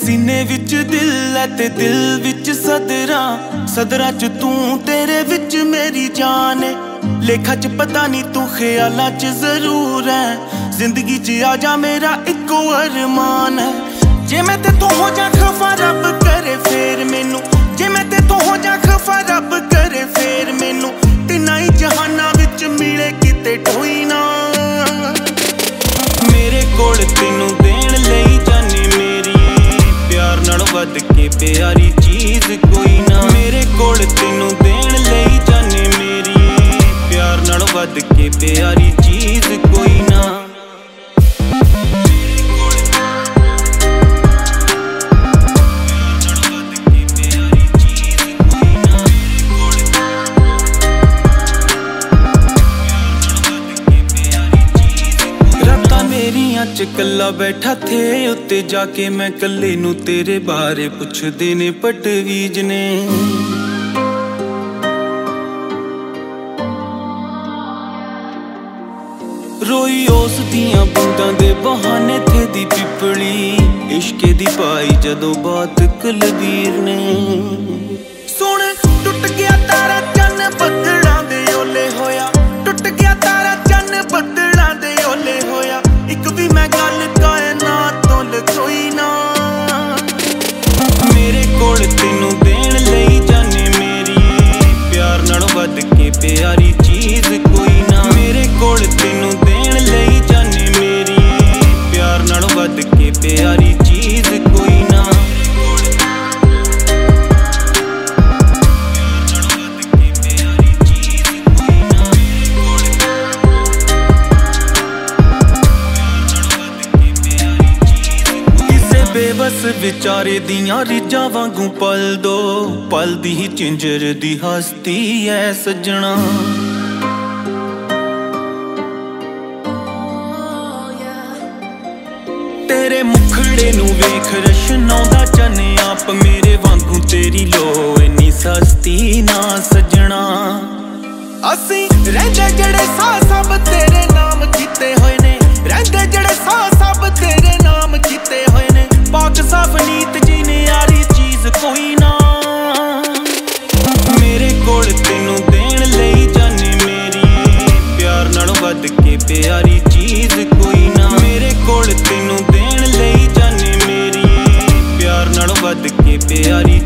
सीने विच दिल है ते दिल विच सदरां, सदरां च तू तेरे विच मेरी जान है। लेखा च पता नहीं तू ख्यालां च जरूर है, जिंदगी च आजा मेरा इको अरमान है। जे मैं ते तो हो जा खफा रब करे फेर मैनू, जे मैं ते तो हो जा खफा रब करे फेर मैनू, तिन्ना ही जहाना विच मिले किते कोई ना। मेरे कोल तेनू देण लई जाने मेरी, प्यार नालों वध के प्यारी चीज कोई ना। मेरे कोल तेनू देण लई जाने मेरी, प्यार नालों वध के प्यारी चीज कोई ना। च कल्ला बैठा थे उत्ते जाके मैं कल्ले नू तेरे बारे पुछदे ने पटवीज ने। रोई उस दियां बूंदां दे बहाने थे दी पिपली, इश्के दी पाई जदों बात कलबीर ने। सुन टुट गया तारा चन्न बदलां दे ओले होया, टुट गया तारा चन्न बदलां दे ओले होया, एक भी मैं गल कायनात तो लकोई ना। मेरे कोल तेनू देण लई जाने मेरी, प्यार नालों वध के प्यारी चीज कोई ना। मेरे कोल तेनू देण लई जाने मेरी, प्यार नालों वध के प्यारी चीज कोई ना। बेबस विचारे दियां रिजां वांगू पल दो, पल दी ही चिंजर दी हस्ती है सजना। तेरे मुखड़े नू वेख रशनाउंदा चने आप, मेरे वांगू तेरी लो इन्नी सस्ती ना सजना। असी रहिंदे जेड़े साह सब तेरे नाम कीते होए ने, रहिंदे जेड़े साह सब तेरे नाम कीते होए ने। पाक साफ नीत जी ने यारी चीज कोई ना। मेरे कोल तेनू देण लई जाने मेरी, प्यार नालों वध के प्यारी चीज कोई ना। मेरे कोल तेनू देण लई जाने मेरी, प्यार नालों वध के प्यारी